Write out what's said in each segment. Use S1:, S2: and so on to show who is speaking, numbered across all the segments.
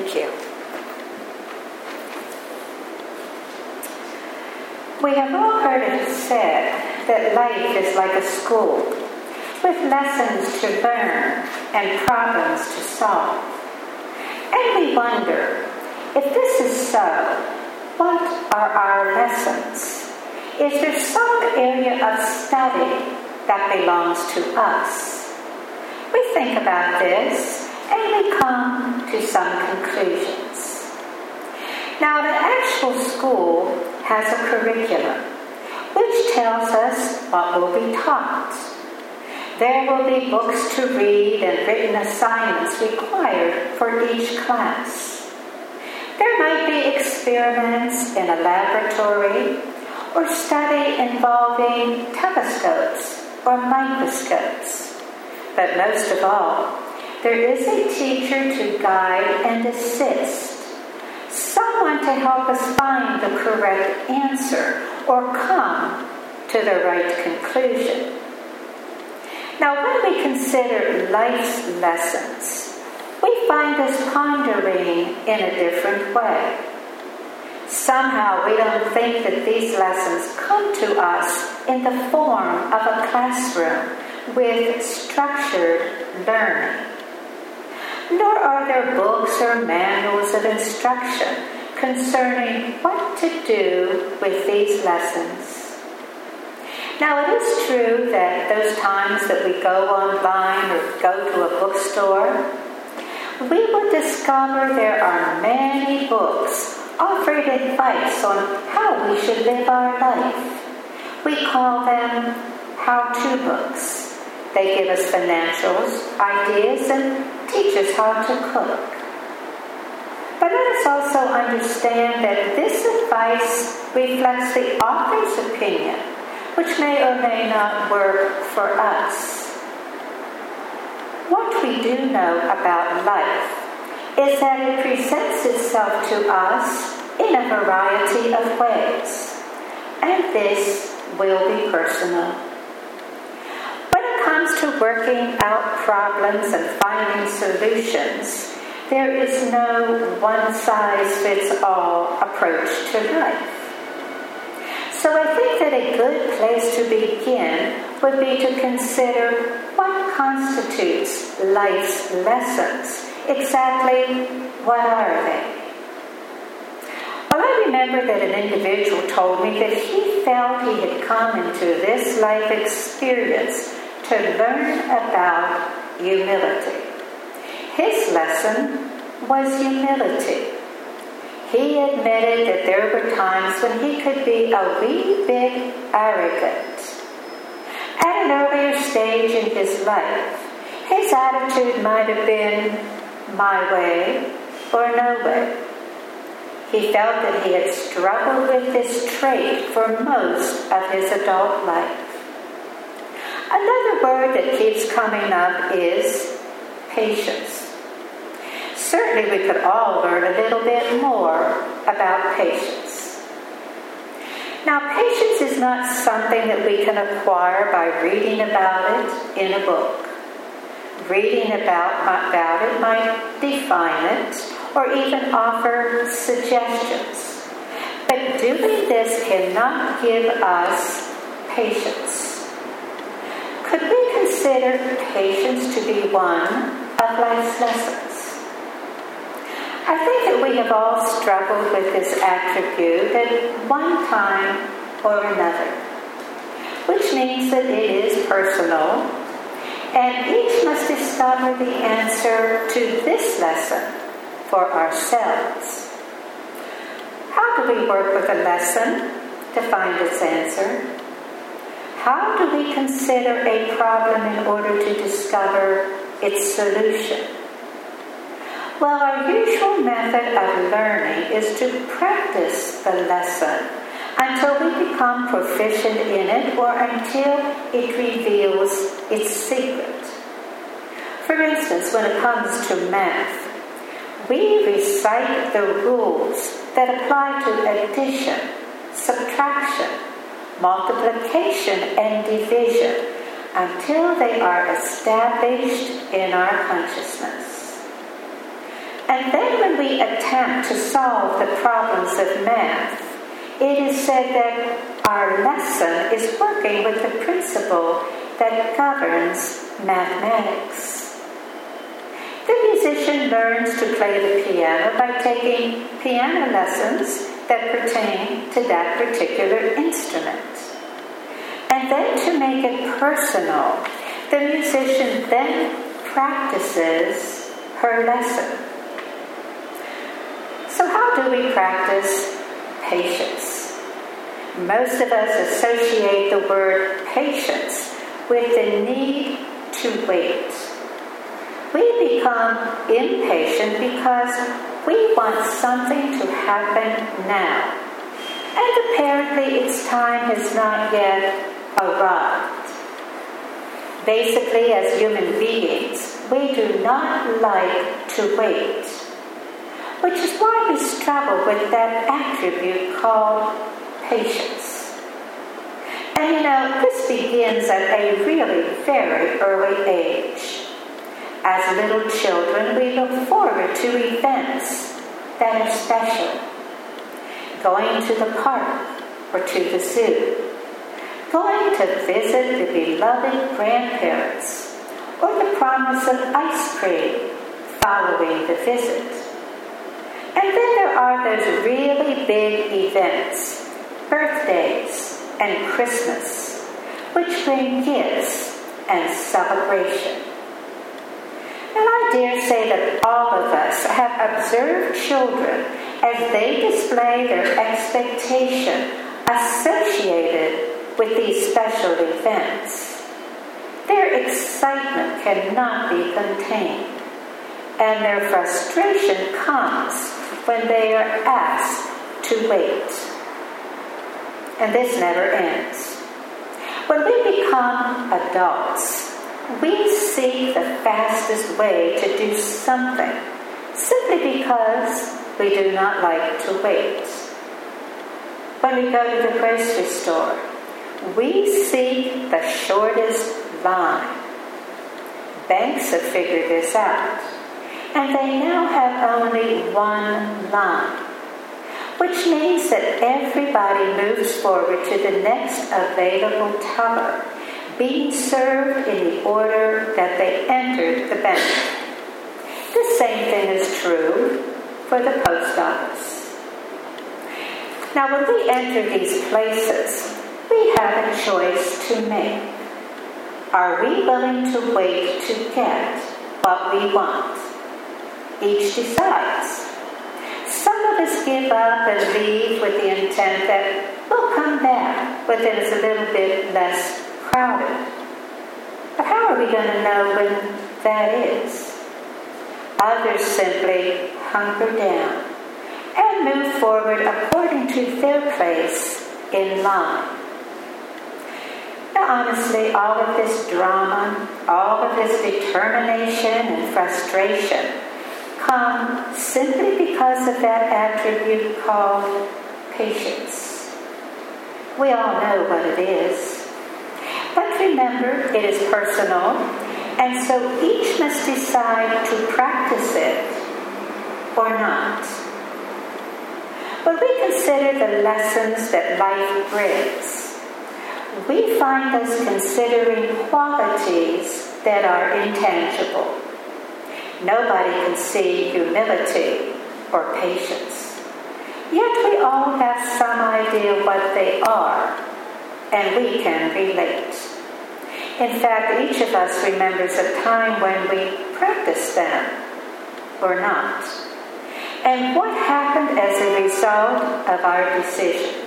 S1: Thank you. We have all heard it said that life is like a school, with lessons to learn and problems to solve. And we wonder, if this is so, what are our lessons? Is there some area of study that belongs to us? We think about this and we come to some conclusions. Now, the actual school has a curriculum which tells us what will be taught. There will be books to read and written assignments required for each class. There might be experiments in a laboratory or study involving telescopes or microscopes. But most of all, there is a teacher to guide and assist, someone to help us find the correct answer or come to the right conclusion. Now, when we consider life's lessons, we find us pondering in a different way. Somehow we don't think that these lessons come to us in the form of a classroom with structured learning. Nor are there books or manuals of instruction concerning what to do with these lessons. Now, it is true that those times that we go online or go to a bookstore, we will discover there are many books offering advice on how we should live our life. We call them how-to books. They give us financials, ideas, and teach us how to cook. But let us also understand that this advice reflects the author's opinion, which may or may not work for us. What we do know about life is that it presents itself to us in a variety of ways, and this will be personal. When it comes to working out problems and finding solutions, there is no one-size-fits-all approach to life. So I think that a good place to begin would be to consider what constitutes life's lessons. Exactly what are they? Well, I remember that an individual told me that he felt he had come into this life experience to learn about humility. His lesson was humility. He admitted that there were times when he could be a wee bit arrogant. At an earlier stage in his life, his attitude might have been my way or no way. He felt that he had struggled with this trait for most of his adult life. Another word that keeps coming up is patience. Certainly we could all learn a little bit more about patience. Now, patience is not something that we can acquire by reading about it in a book. Reading about it might define it or even offer suggestions. But doing this cannot give us patience. Could we consider patience to be one of life's lessons? I think that we have all struggled with this attribute at one time or another, which means that it is personal, and each must discover the answer to this lesson for ourselves. How do we work with a lesson to find its answer? How do we consider a problem in order to discover its solution? Well, our usual method of learning is to practice the lesson until we become proficient in it or until it reveals its secret. For instance, when it comes to math, we recite the rules that apply to addition, subtraction, multiplication, and division until they are established in our consciousness. And then when we attempt to solve the problems of math, it is said that our lesson is working with the principle that governs mathematics. The musician learns to play the piano by taking piano lessons that pertain to that particular instrument. And then to make it personal, the musician then practices her lesson. So how do we practice patience? Most of us associate the word patience with the need to wait. We become impatient because we want something to happen now. And apparently its time has not yet arrived. Basically, as human beings, we do not like to wait, which is why we struggle with that attribute called patience. And this begins at a really very early age. As little children, we look forward to events that are special. Going to the park or to the zoo. Going to visit the beloved grandparents, or the promise of ice cream following the visit. And then there are those really big events, birthdays and Christmas, which bring gifts and celebration. And I dare say that all of us have observed children as they display their expectation associated with these special events. Their excitement cannot be contained, and their frustration comes when they are asked to wait. And this never ends. When we become adults, we seek the fastest way to do something simply because we do not like to wait. When we go to the grocery store, we seek the shortest line. Banks have figured this out, and they now have only one line, which means that everybody moves forward to the next available teller, being served in the order that they entered the bank. The same thing is true for the post office. Now, when we enter these places, we have a choice to make. Are we willing to wait to get what we want? Each decides. Some of us give up and leave with the intent that we'll come back when it is a little bit less crowded. But how are we going to know when that is? Others simply hunker down and move forward according to their place in line. Now, honestly, all of this drama, all of this determination and frustration come simply because of that attribute called patience. We all know what it is. But remember, it is personal, and so each must decide to practice it or not. When we consider the lessons that life brings, we find us considering qualities that are intangible. Nobody can see humility or patience. Yet we all have some idea what they are, and we can relate. In fact, each of us remembers a time when we practiced them or not, and what happened as a result of our decisions.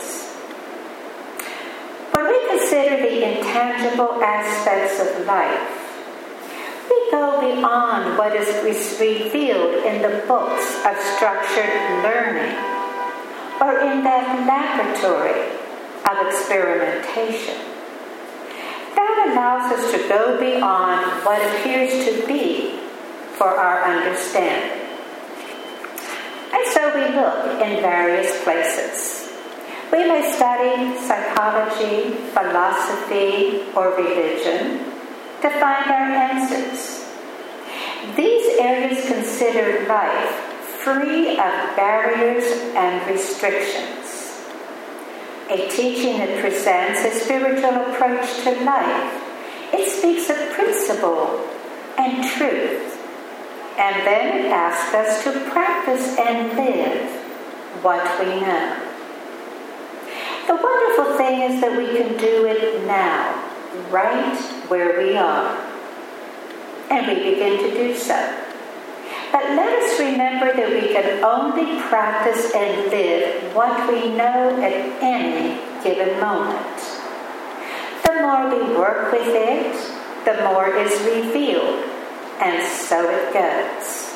S1: When we consider the intangible aspects of life, we go beyond what is revealed in the books of structured learning or in that laboratory of experimentation. That allows us to go beyond what appears to be for our understanding. And so we look in various places. We may study psychology, philosophy, or religion to find our answers. These areas consider life free of barriers and restrictions. A teaching that presents a spiritual approach to life. It speaks of principle and truth, and then it asks us to practice and live what we know. The wonderful thing is that we can do it now, right where we are, and we begin to do so. But let us remember that we can only practice and live what we know at any given moment. The more we work with it, the more is revealed, and so it goes.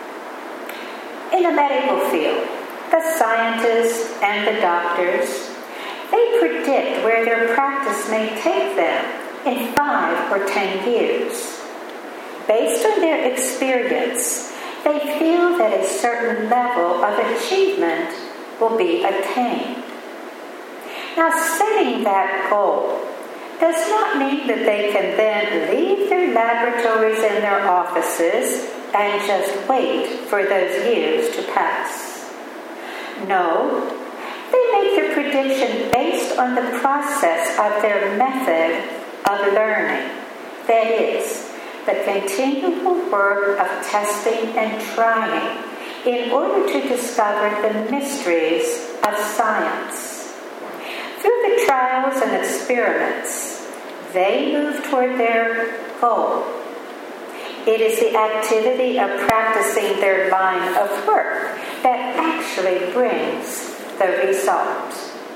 S1: In the medical field, the scientists and the doctors, they predict where their practice may take them in 5 or 10 years. Based on their experience, they feel that a certain level of achievement will be attained. Now, setting that goal does not mean that they can then leave their laboratories and their offices and just wait for those years to pass. No, they make their prediction based on the process of their method of learning. That is, the continual work of testing and trying in order to discover the mysteries of science. Through the trials and experiments, they move toward their goal. It is the activity of practicing their line of work that actually brings the result.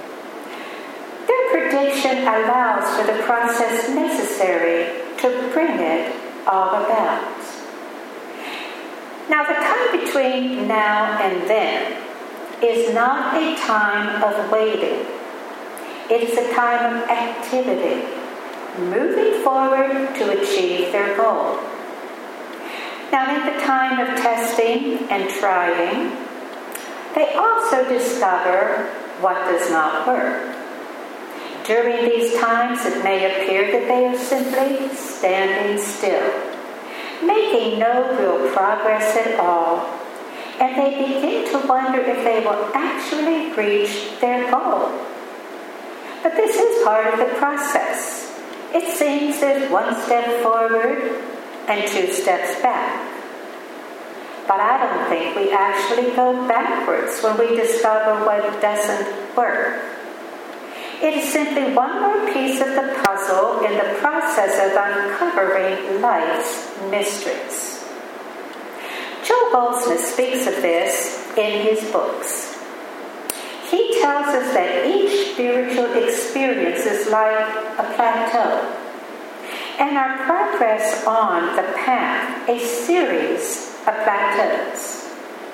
S1: Their prediction allows for the process necessary to bring it all about. Now, the time between now and then is not a time of waiting. It is a time of activity, moving forward to achieve their goal. Now, in the time of testing and trying, they also discover what does not work. During these times, it may appear that they are simply standing still, making no real progress at all, and they begin to wonder if they will actually reach their goal. But this is part of the process. It seems there's 1 step forward and 2 steps back. But I don't think we actually go backwards when we discover what doesn't work. It is simply one more piece of the puzzle in the process of uncovering life's mysteries. Joel Goldsmith speaks of this in his books. He tells us that each spiritual experience is like a plateau, and our progress on the path a series of plateaus.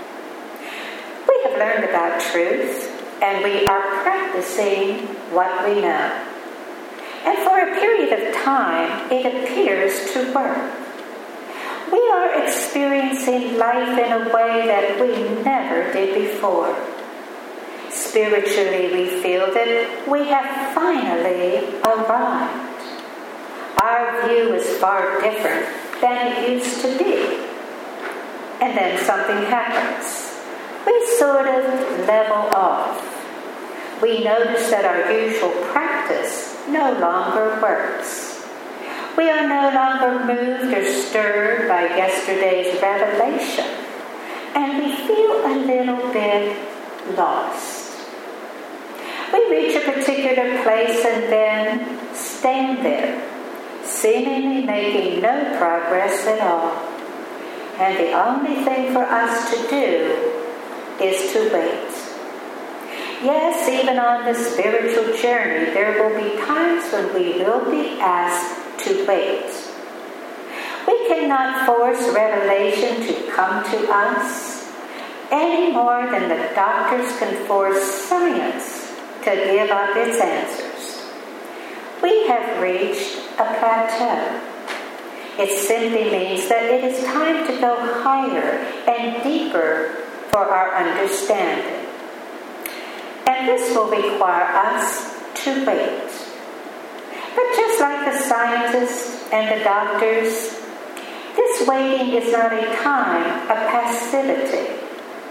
S1: We have learned about truth, and we are practicing what we know. And for a period of time, it appears to work. We are experiencing life in a way that we never did before. Spiritually, we feel that we have finally arrived. Our view is far different than it used to be. And then something happens. We sort of level off. We notice that our usual practice no longer works. We are no longer moved or stirred by yesterday's revelation, and we feel a little bit lost. We reach a particular place and then stand there, seemingly making no progress at all. And the only thing for us to do is to wait. Yes, even on the spiritual journey, there will be times when we will be asked to wait. We cannot force revelation to come to us any more than the doctors can force science to give up its answers. We have reached a plateau. It simply means that it is time to go higher and deeper for our understanding. And this will require us to wait. But just like the scientists and the doctors, this waiting is not a time of passivity,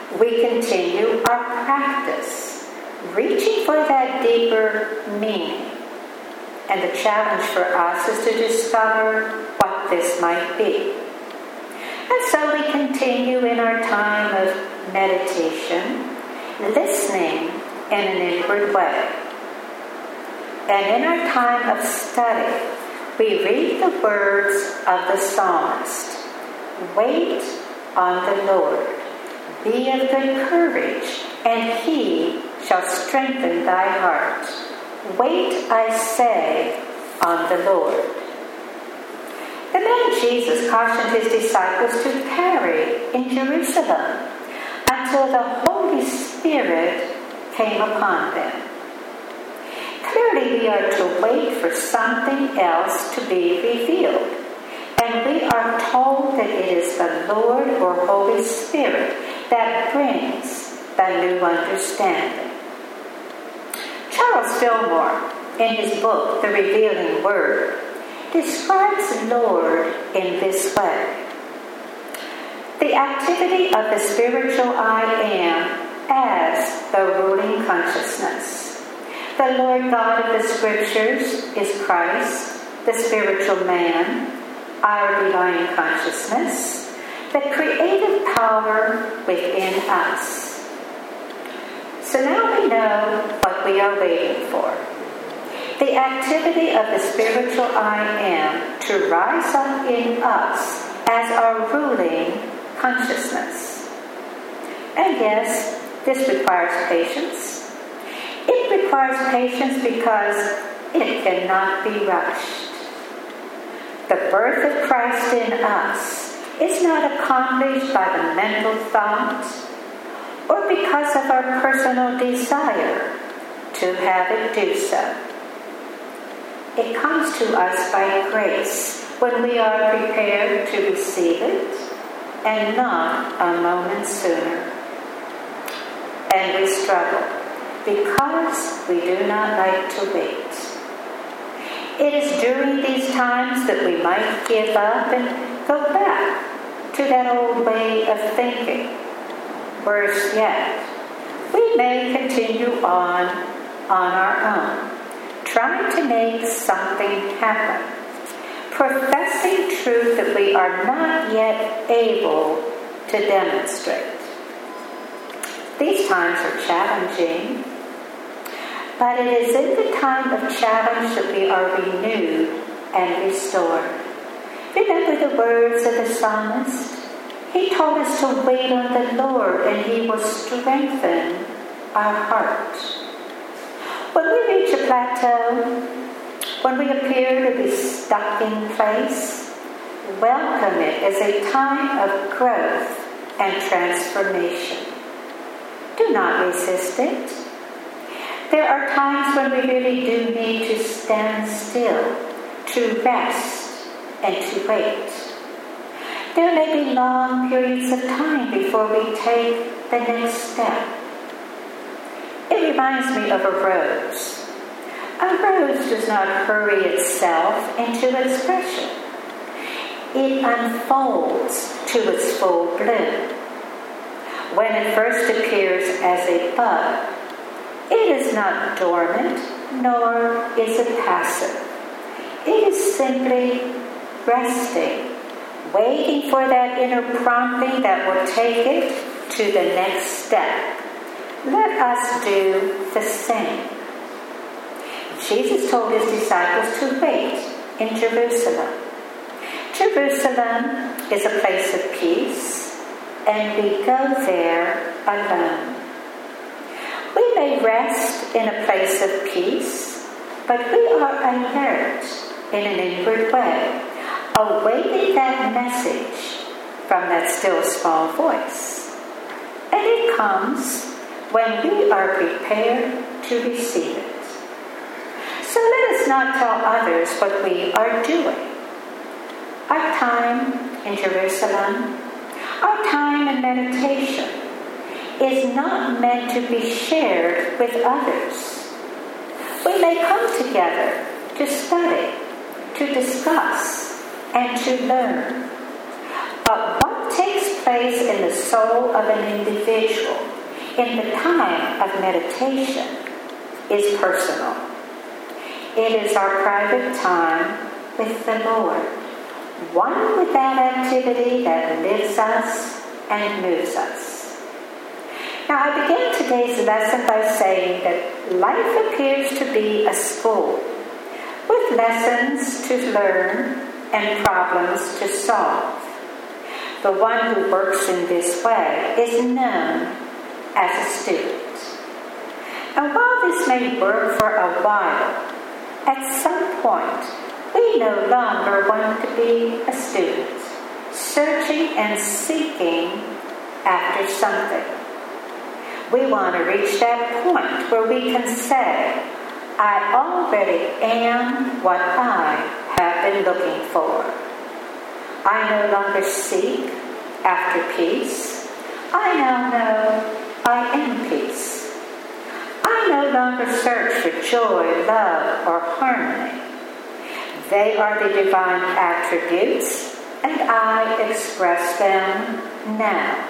S1: we continue our practice, reaching for that deeper meaning. And the challenge for us is to discover what this might be. And so we continue in our time of meditation, listening in an inward way. And in our time of study, we read the words of the psalmist. Wait on the Lord. Be of good courage, and he shall strengthen thy heart. Wait, I say, on the Lord. The man Jesus cautioned his disciples to tarry in Jerusalem until the Holy Spirit came upon them. Clearly, we are to wait for something else to be revealed. And we are told that it is the Lord or Holy Spirit that brings the new understanding. Charles Fillmore, in his book, The Revealing Word, describes Lord in this way. The activity of the spiritual I am as the ruling consciousness. The Lord God of the Scriptures is Christ, the spiritual man, our divine consciousness, the creative power within us. So now we know what we are waiting for. The activity of the spiritual I am to rise up in us as our ruling consciousness. And yes, this requires patience. It requires patience because it cannot be rushed. The birth of Christ in us is not accomplished by the mental thought or because of our personal desire to have it do so. It comes to us by grace when we are prepared to receive it and not a moment sooner. And we struggle because we do not like to wait. It is during these times that we might give up and go back to that old way of thinking. Worse yet, we may continue on our own, trying to make something happen, professing truth that we are not yet able to demonstrate. These times are challenging, but it is in the time of challenge that we are renewed and restored. Remember the words of the psalmist? He told us to wait on the Lord, and he will strengthen our heart. When we reach a plateau, when we appear to be stuck in place, welcome it as a time of growth and transformation. Do not resist it. There are times when we really do need to stand still, to rest, and to wait. There may be long periods of time before we take the next step. It reminds me of a rose. A rose does not hurry itself into expression. It unfolds to its full bloom. When it first appears as a bud, it is not dormant, nor is it passive. It is simply resting, waiting for that inner prompting that will take it to the next step. Let us do the same. Jesus told his disciples to wait in Jerusalem. Jerusalem is a place of peace, and we go there alone. We may rest in a place of peace, but we are alert in an inward way, awaiting that message from that still small voice. And it comes when we are prepared to receive it. So let us not tell others what we are doing. Our time in Jerusalem, our time in meditation, is not meant to be shared with others. We may come together to study, to discuss, and to learn. But what takes place place in the soul of an individual in the time of meditation is personal. It is our private time with the Lord, one with that activity that lives us and moves us. Now, I began today's lesson by saying that life appears to be a school with lessons to learn and problems to solve. The one who works in this way is known as a student. And while this may work for a while, at some point we no longer want to be a student, searching and seeking after something. We want to reach that point where we can say, I already am what I have been looking for. I no longer seek after peace. I now know I am peace. I no longer search for joy, love, or harmony. They are the divine attributes, and I express them now.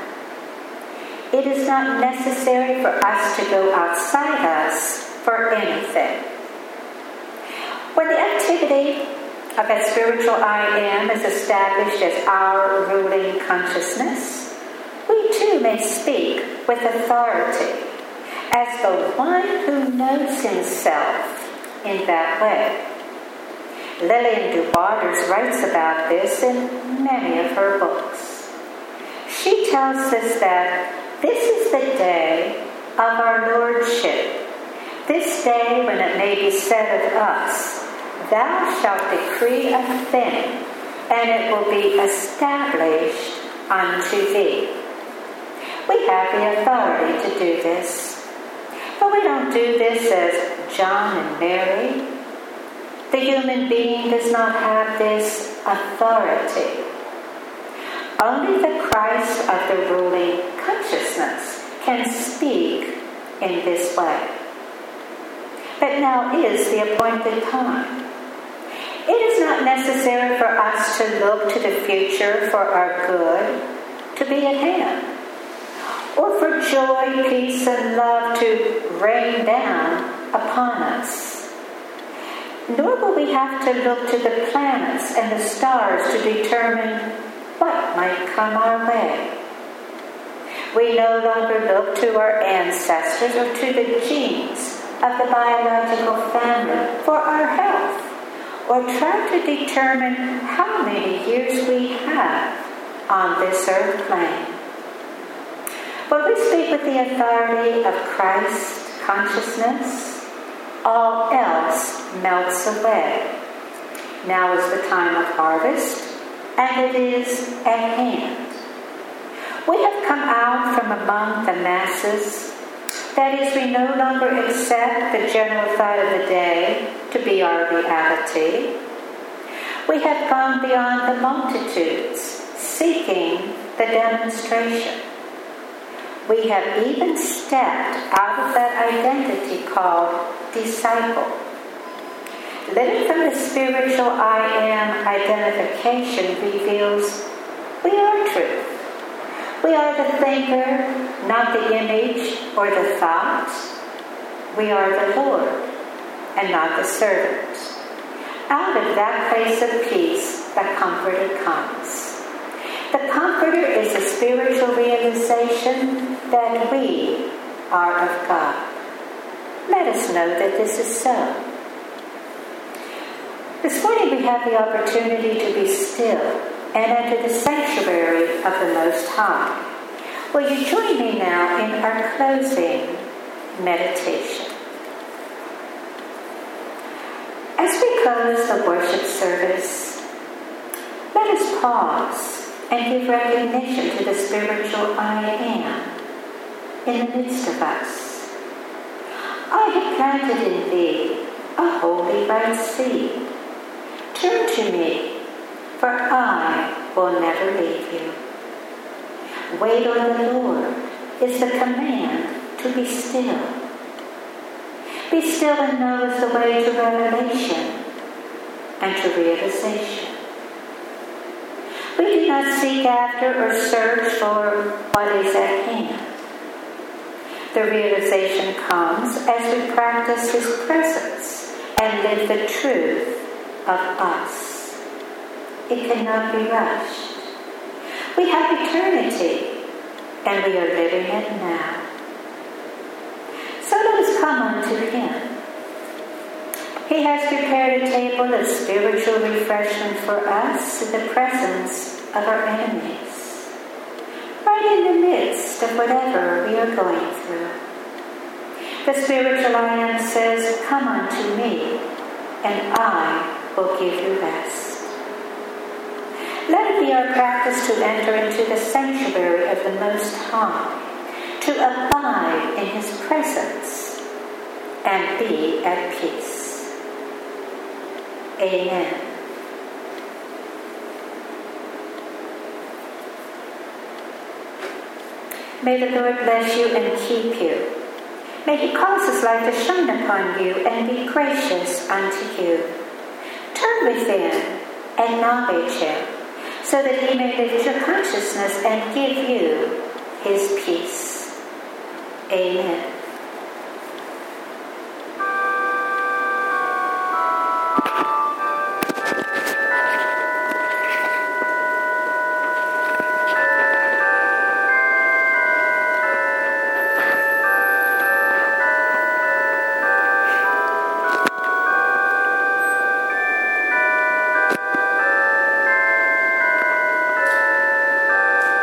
S1: It is not necessary for us to go outside us for anything. When the activity of a spiritual I am is established as our ruling consciousness, we too may speak with authority as the one who knows himself in that way. Lillian du Waters writes about this in many of her books. She tells us that this is the day of our Lordship, this day when it may be said of us, Thou shalt decree a thing, and it will be established unto thee. We have the authority to do this. But we don't do this as John and Mary. The human being does not have this authority. Only the Christ of the ruling consciousness can speak in this way. But now is the appointed time. It is not necessary for us to look to the future for our good to be at hand, or for joy, peace, and love to rain down upon us. Nor will we have to look to the planets and the stars to determine what might come our way. We no longer look to our ancestors or to the genes of the biological family for our health, or try to determine how many years we have on this earth plane. When we speak with the authority of Christ consciousness, all else melts away. Now is the time of harvest, and it is at hand. We have come out from among the masses. That is, we no longer accept the general thought of the day to be our reality. We have gone beyond the multitudes, seeking the demonstration. We have even stepped out of that identity called disciple. Living from the spiritual I am identification reveals we are truth. We are the thinker, not the image or the thought. We are the Lord and not the servant. Out of that place of peace, the Comforter comes. The Comforter is a spiritual realization that we are of God. Let us know that this is so. This morning we have the opportunity to be still and enter the sanctuary of the Most High. Will you join me now in our closing meditation? As we close the worship service, let us pause and give recognition to the spiritual I am in the midst of us. I have planted in thee a holy right seed. Turn to me, for I will never leave you. Wait on the Lord is the command to be still. Be still and know is the way to revelation and to realization. We do not seek after or search for what is at hand. The realization comes as we practice His presence and live the truth of us. It cannot be rushed. We have eternity, and we are living it now. So let us come unto Him. He has prepared a table of spiritual refreshment for us in the presence of our enemies, right in the midst of whatever we are going through. The spiritual I Am says, "Come unto me, and I will give you rest." Let it be our practice to enter into the sanctuary of the Most High, to abide in His presence, and be at peace. Amen. May the Lord bless you and keep you. May He cause His light to shine upon you and be gracious unto you. Turn within, acknowledge Him, so that He may lift your consciousness and give you His peace. Amen.